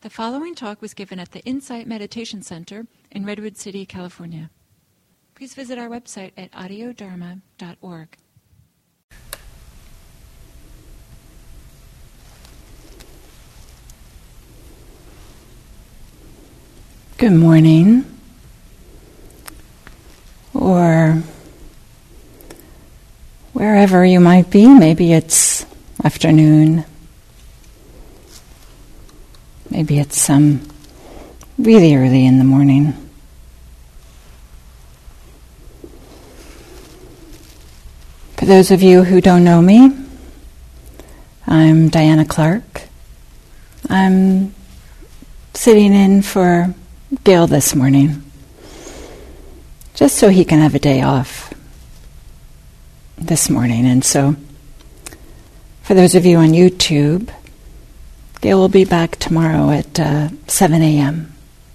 The following talk was given at the Insight Meditation Center in Redwood City, California. Please visit our website at audiodharma.org. Good morning, or wherever you might be. Maybe it's afternoon. Maybe it's really early in the morning. For those of you who don't know me, I'm Diana Clark. I'm sitting in for Gil this morning, just so he can have a day off this morning. And so, for those of you on YouTube, Gil will be back tomorrow at 7 a.m.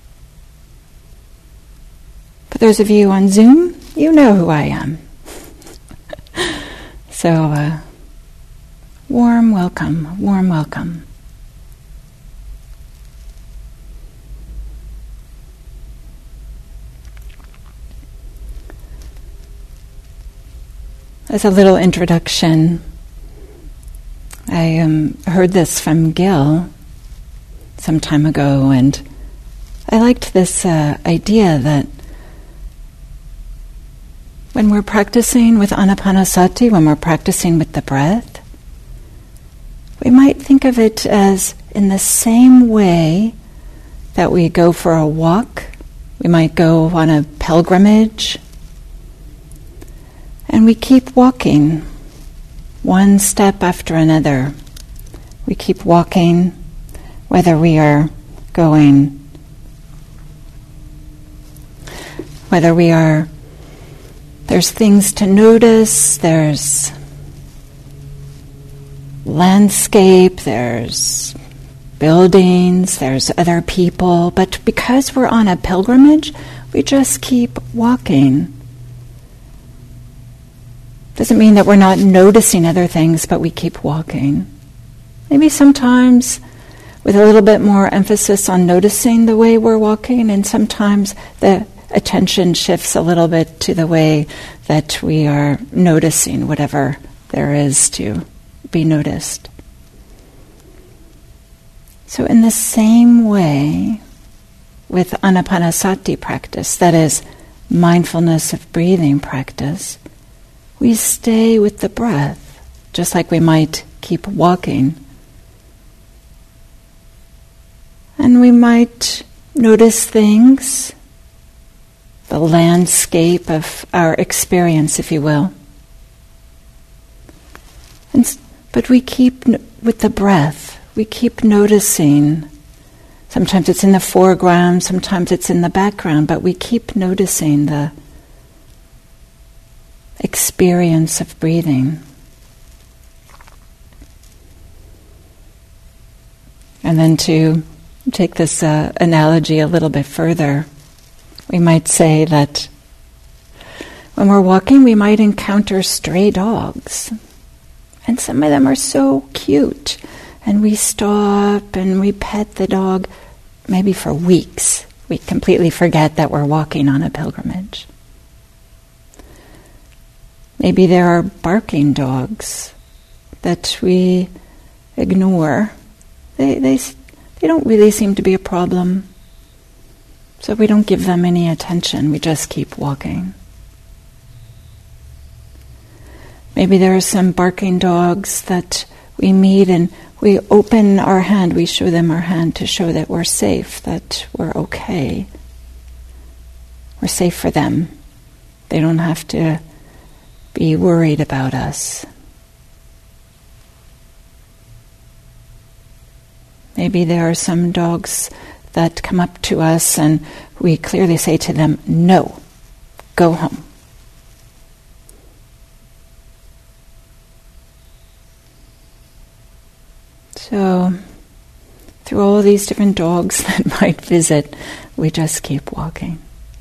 For those of you on Zoom, you know who I am. So, warm welcome, warm welcome. As a little introduction, I heard this from Gil some time ago, and I liked this idea that when we're practicing with Anapanasati, when we're practicing with the breath, we might think of it as in the same way that we go for a walk, we might go on a pilgrimage, and we keep walking one step after another. We keep walking, whether we are there's things to notice, there's landscape, there's buildings, there's other people, but because we're on a pilgrimage, we just keep walking. Doesn't mean that we're not noticing other things, but we keep walking. Maybe sometimes with a little bit more emphasis on noticing the way we're walking, and sometimes the attention shifts a little bit to the way that we are noticing whatever there is to be noticed. So in the same way, with Anapanasati practice, that is, mindfulness of breathing practice, we stay with the breath, just like we might keep walking. And we might notice things, the landscape of our experience, if you will. But we keep with the breath, we keep noticing. Sometimes it's in the foreground, sometimes it's in the background, but we keep noticing the experience of breathing. And then to take this analogy a little bit further, we might say that when we're walking, we might encounter stray dogs. And some of them are so cute. And we stop and we pet the dog, maybe for weeks. We completely forget that we're walking on a pilgrimage. Maybe there are barking dogs that we ignore. They don't really seem to be a problem, so we don't give them any attention. We just keep walking. Maybe there are some barking dogs that we meet and we open our hand, we show them our hand to show that we're safe, that we're okay. We're safe for them. They don't have to be worried about us. Maybe there are some dogs that come up to us and we clearly say to them, "No, go home." So, through all these different dogs that might visit, we just keep walking.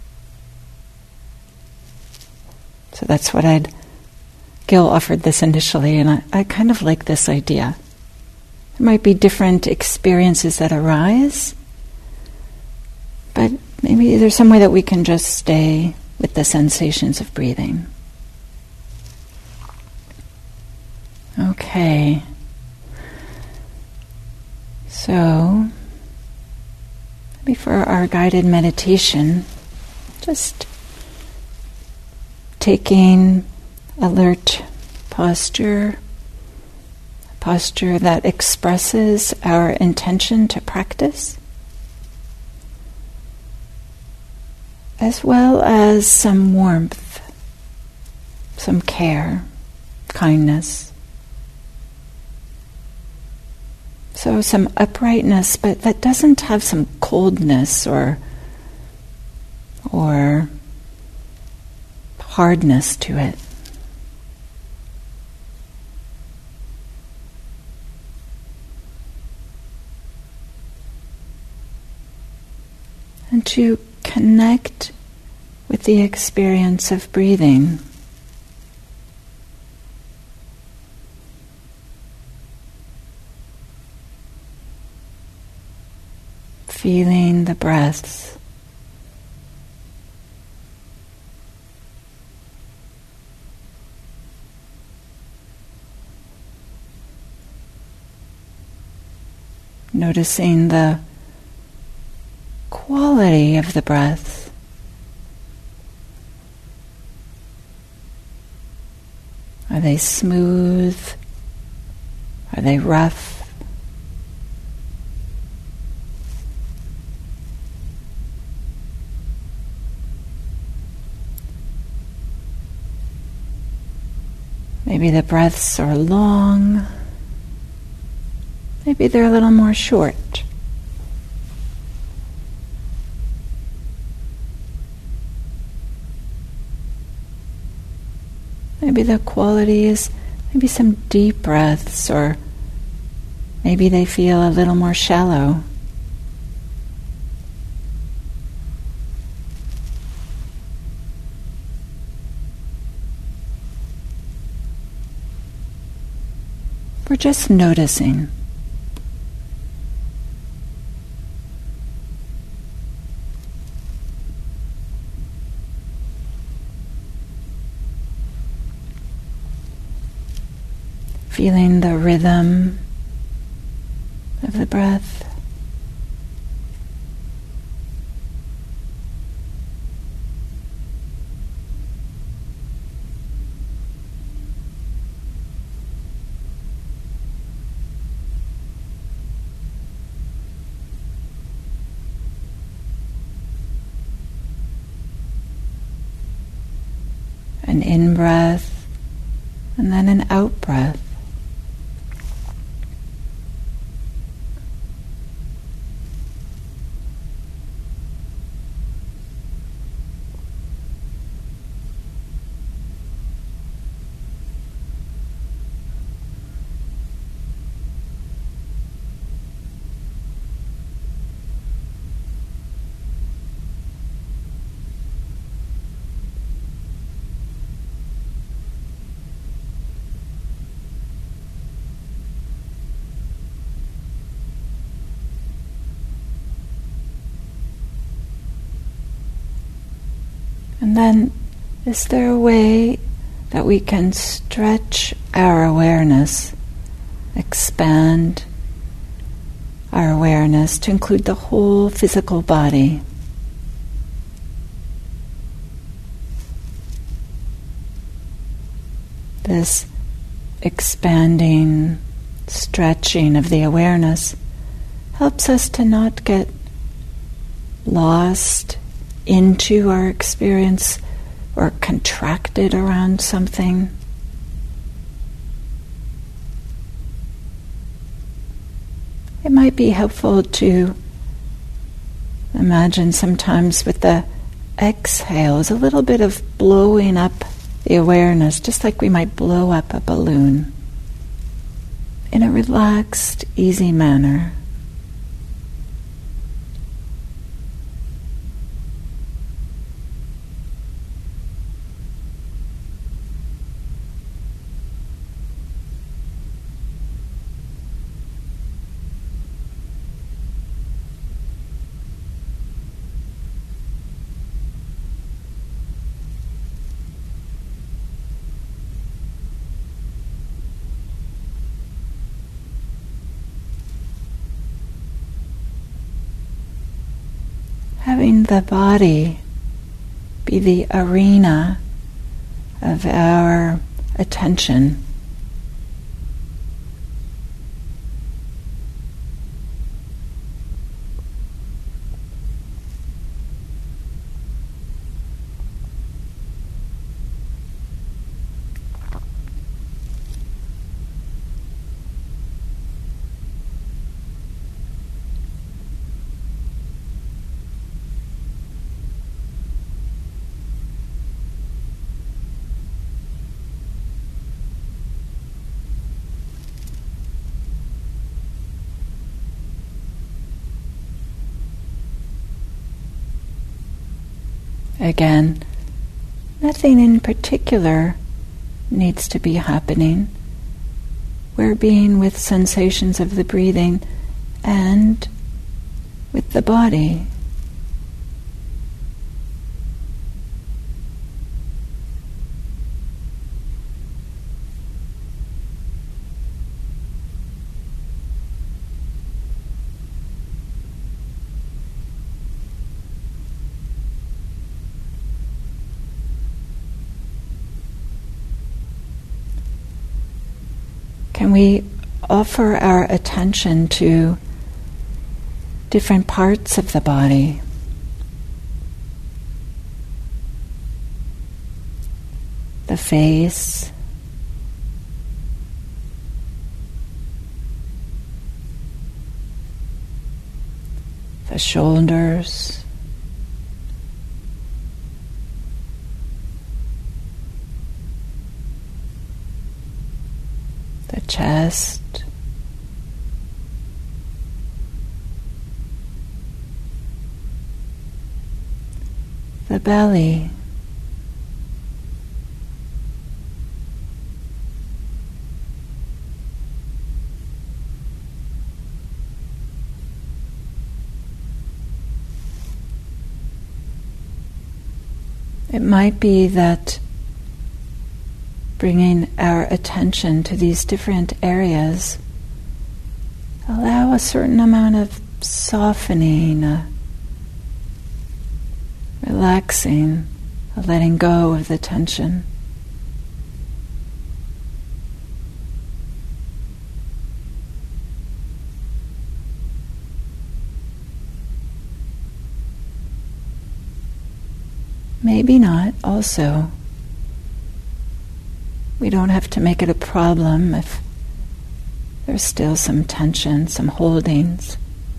So that's what Gil offered this initially, and I kind of like this idea. There might be different experiences that arise, but maybe there's some way that we can just stay with the sensations of breathing. Okay. So, maybe for our guided meditation, just taking alert posture, a posture that expresses our intention to practice, as well as some warmth, some care, kindness. So some uprightness, but that doesn't have some coldness or hardness to it. And to connect with the experience of breathing. Feeling the breaths. Noticing the quality of the breath. Are they smooth? Are they rough? Maybe the breaths are long. Maybe they're a little more short. Maybe the quality is maybe some deep breaths, or maybe they feel a little more shallow. We're just noticing. Feeling the rhythm of the breath. An in-breath and then an out-breath. And then, is there a way that we can stretch our awareness, expand our awareness to include the whole physical body? This expanding, stretching of the awareness helps us to not get lost into our experience or contracted around something. It might be helpful to imagine sometimes with the exhales a little bit of blowing up the awareness, just like we might blow up a balloon in a relaxed, easy manner. having the body be the arena of our attention. Again, nothing in particular needs to be happening. We're being with sensations of the breathing and with the body. Can we offer our attention to different parts of the body? The face, the shoulders, the chest, the belly, it might be that bringing our attention to these different areas allow a certain amount of softening, relaxing, a letting go of the tension. Maybe not also. We don't have to make it a problem if there's still some tension, some holdings.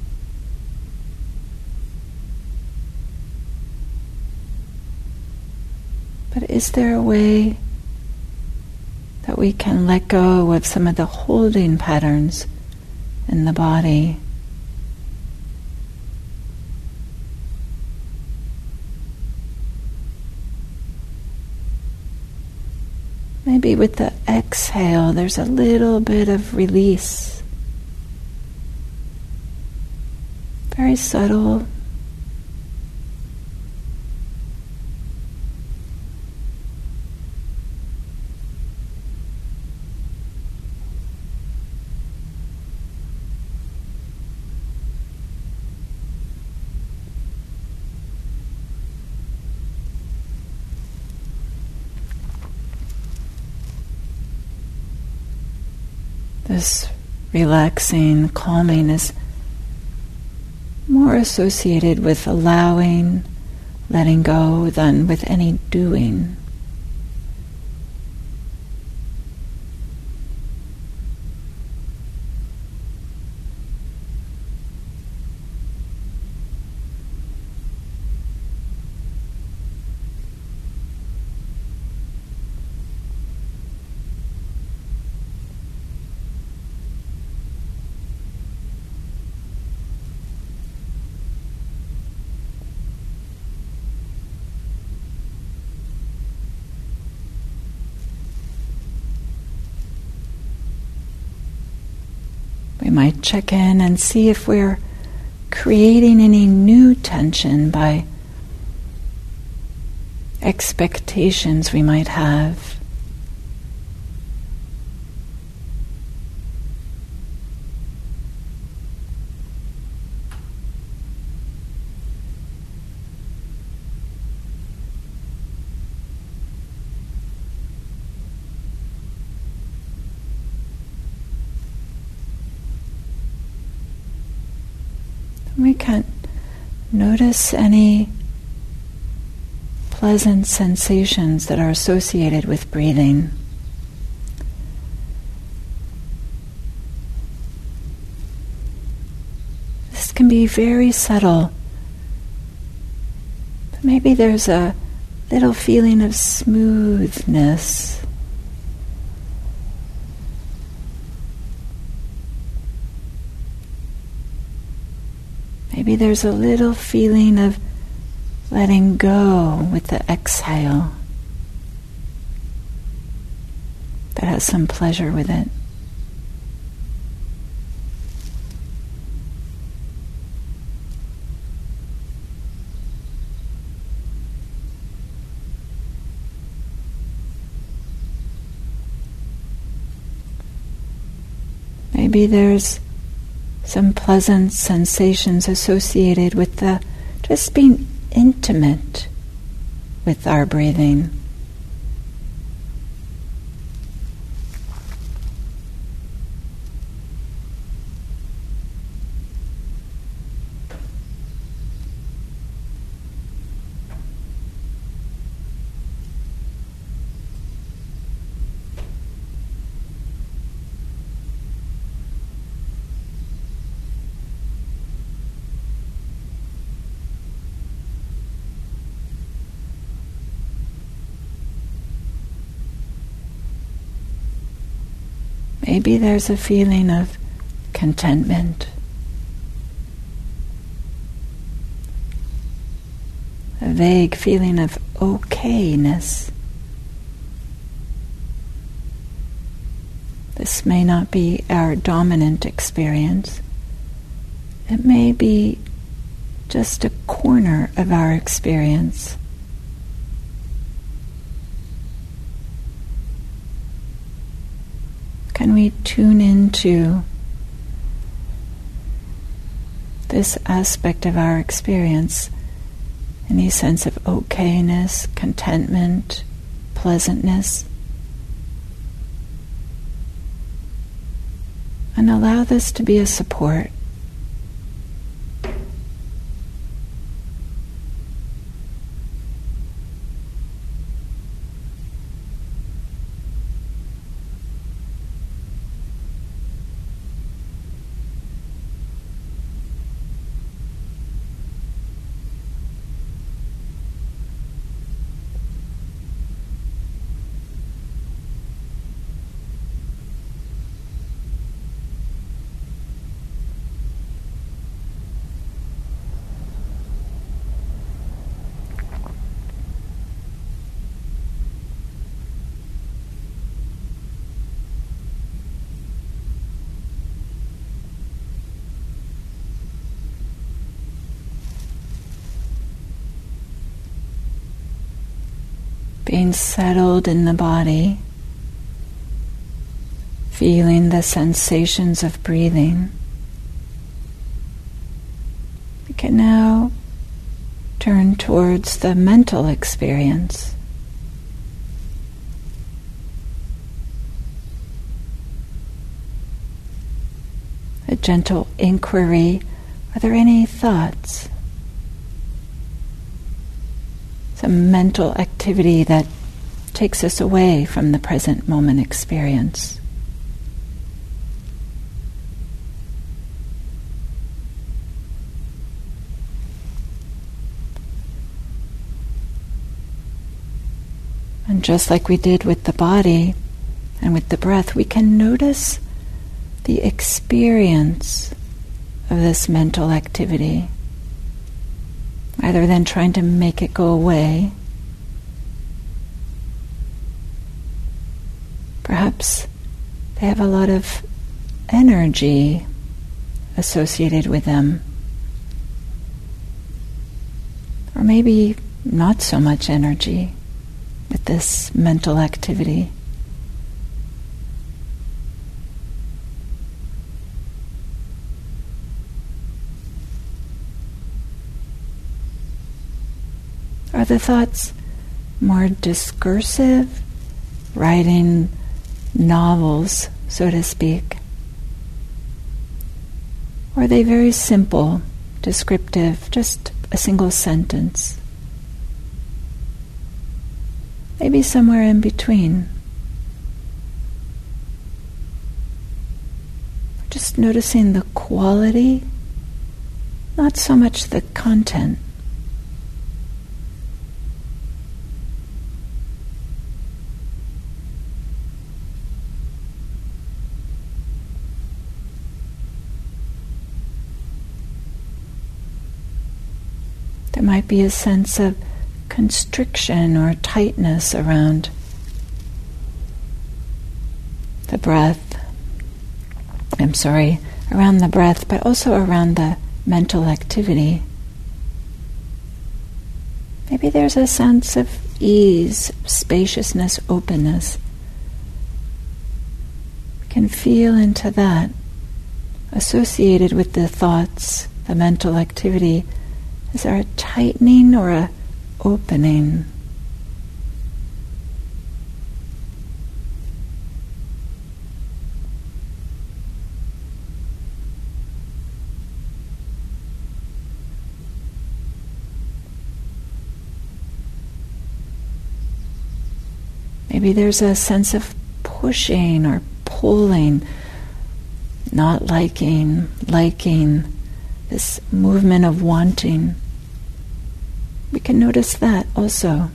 But is there a way that we can let go of some of the holding patterns in the body? Maybe with the exhale, there's a little bit of release. Very subtle. This relaxing, calming is more associated with allowing, letting go than with any doing. We might check in and see if we're creating any new tension by expectations we might have. We can notice any pleasant sensations that are associated with breathing. This can be very subtle. But maybe there's a little feeling of smoothness. Maybe there's a little feeling of letting go with the exhale that has some pleasure with it. Maybe there's some pleasant sensations associated with the just being intimate with our breathing. Maybe there's a feeling of contentment, a vague feeling of okayness. This may not be our dominant experience. It may be just a corner of our experience. Can we tune into this aspect of our experience, any sense of okayness, contentment, pleasantness, and allow this to be a support. Being settled in the body, feeling the sensations of breathing. We can now turn towards the mental experience. A gentle inquiry, are there any thoughts? Some mental activity that takes us away from the present moment experience. And just like we did with the body and with the breath, we can notice the experience of this mental activity, rather than trying to make it go away. Perhaps they have a lot of energy associated with them. Or maybe not so much energy with this mental activity. Are the thoughts more discursive, writing novels, so to speak? Or are they very simple, descriptive, just a single sentence. Maybe somewhere in between. Just noticing the quality, not so much the content. There might be a sense of constriction or tightness around the breath. Around the breath, but also around the mental activity. Maybe there's a sense of ease, spaciousness, openness. We can feel into that. Associated with the thoughts, the mental activity, is there a tightening or a opening? Maybe there's a sense of pushing or pulling, not liking, this movement of wanting. We can notice that also.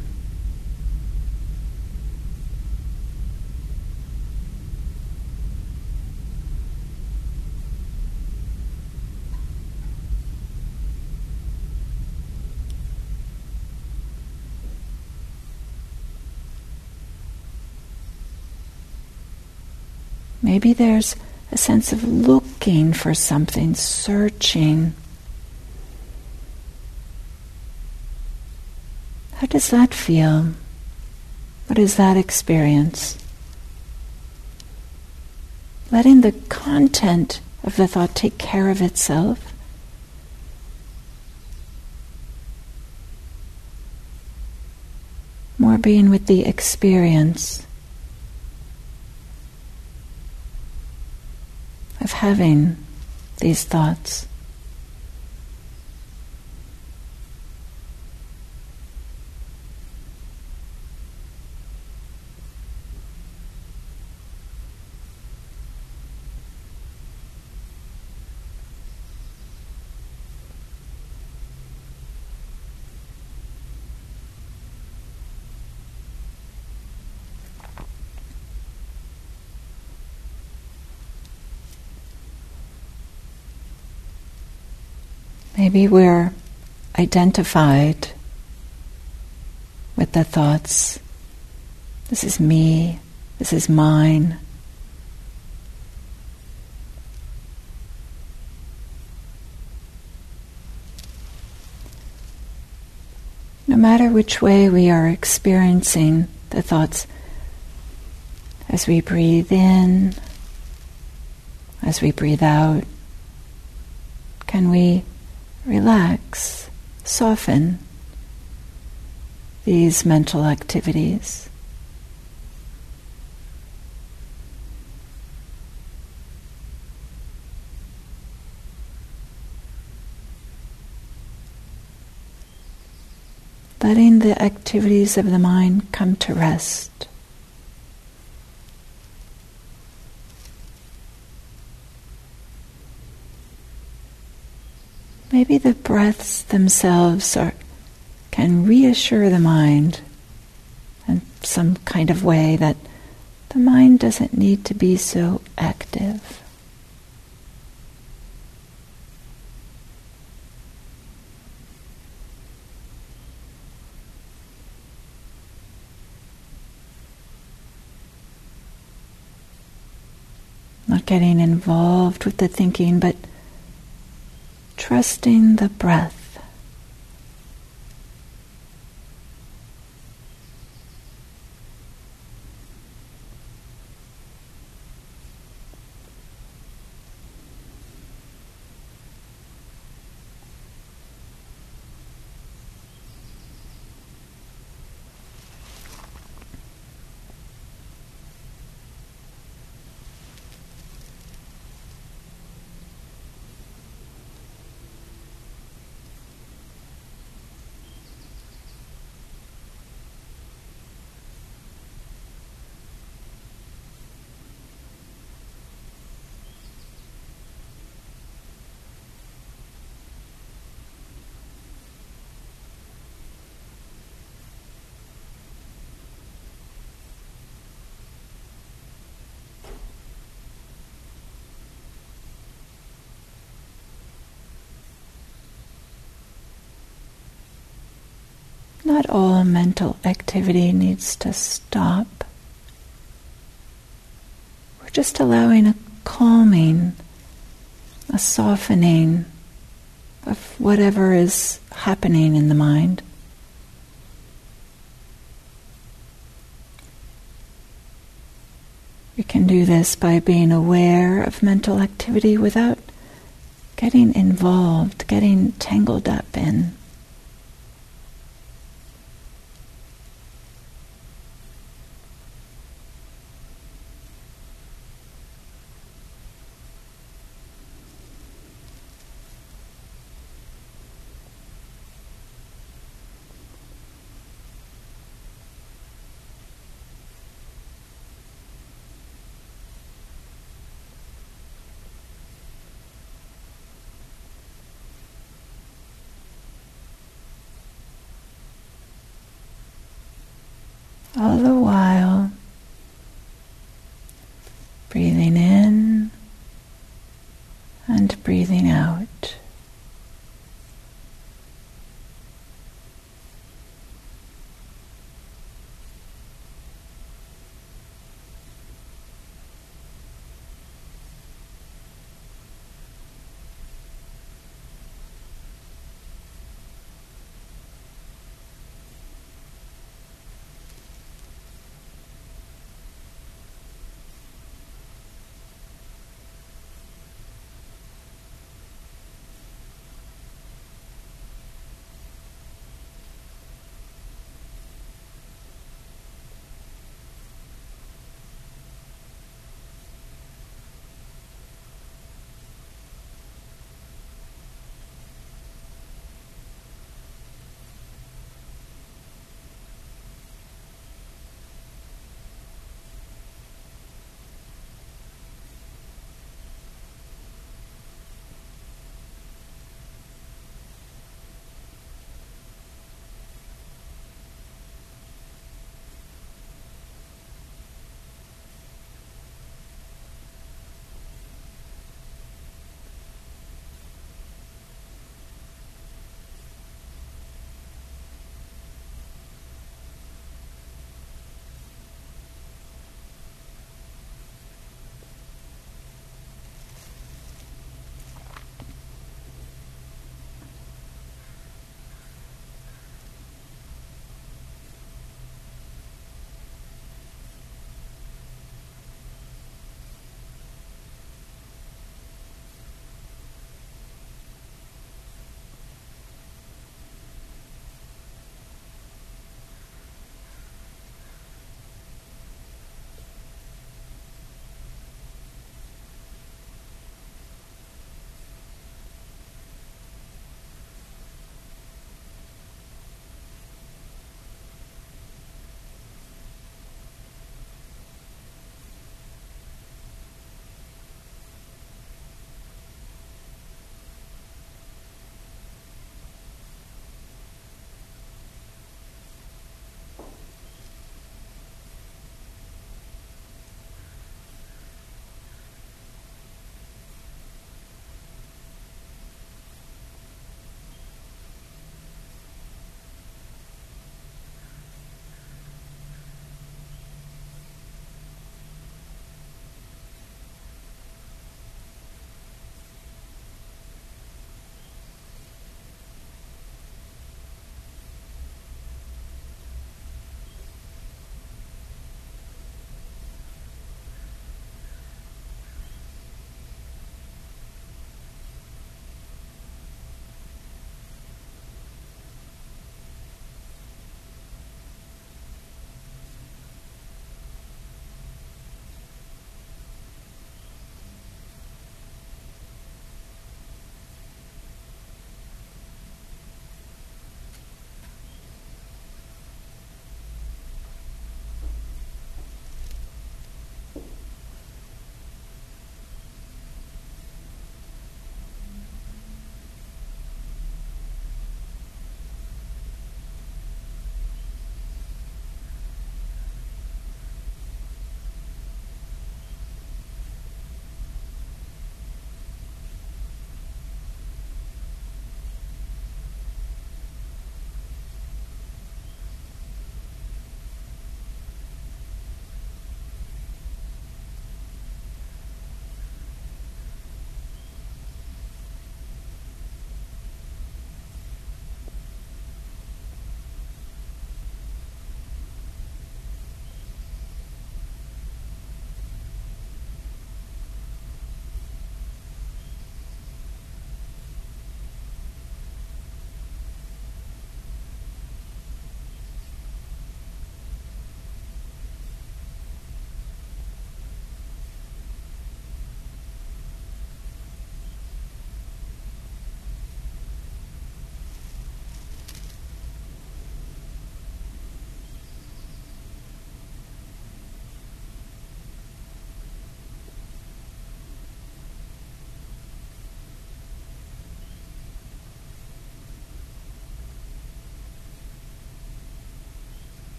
Maybe there's a sense of looking for something, searching. How does that feel? What is that experience? Letting the content of the thought take care of itself. More being with the experience of having these thoughts. Maybe we're identified with the thoughts. This is me, this is mine. No matter which way we are experiencing the thoughts, as we breathe in, as we breathe out, can we relax, soften these mental activities? Letting the activities of the mind come to rest. Maybe the breaths themselves can reassure the mind in some kind of way that the mind doesn't need to be so active. Not getting involved with the thinking, but trusting the breath. Not all mental activity needs to stop. We're just allowing a calming, a softening of whatever is happening in the mind. We can do this by being aware of mental activity without getting involved, getting tangled up in. All the while, breathing in and breathing out.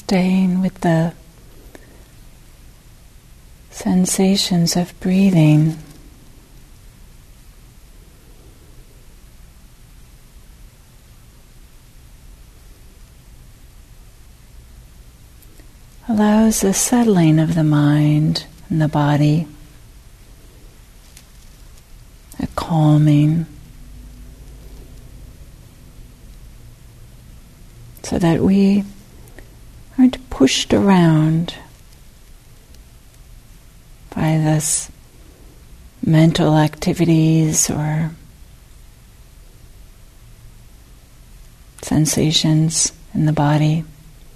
staying with the sensations of breathing. Allows the settling of the mind and the body, a calming, so that we aren't pushed around by this mental activities or sensations in the body,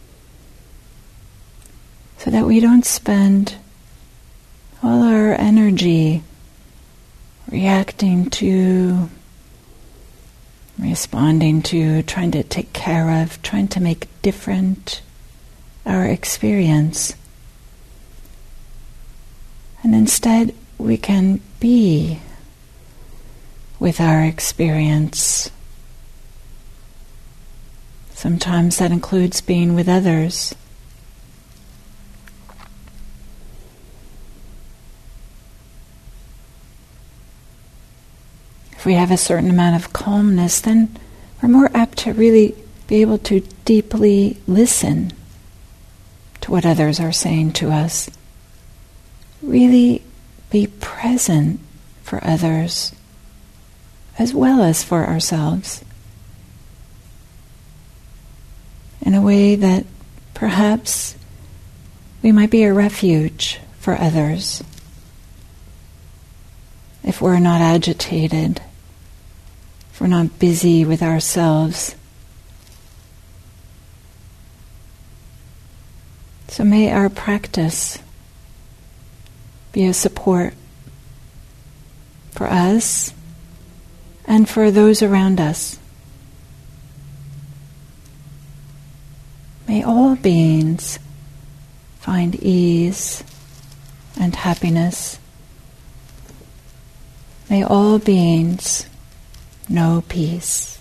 so that we don't spend all our energy reacting to, responding to, trying to take care of, trying to make different our experience. And instead we can be with our experience. Sometimes that includes being with others. If we have a certain amount of calmness, then we're more apt to really be able to deeply listen to what others are saying to us. Really be present for others as well as for ourselves in a way that perhaps we might be a refuge for others if we're not agitated, if we're not busy with ourselves. So may our practice be a support for us and for those around us. May all beings find ease and happiness. May all beings know peace.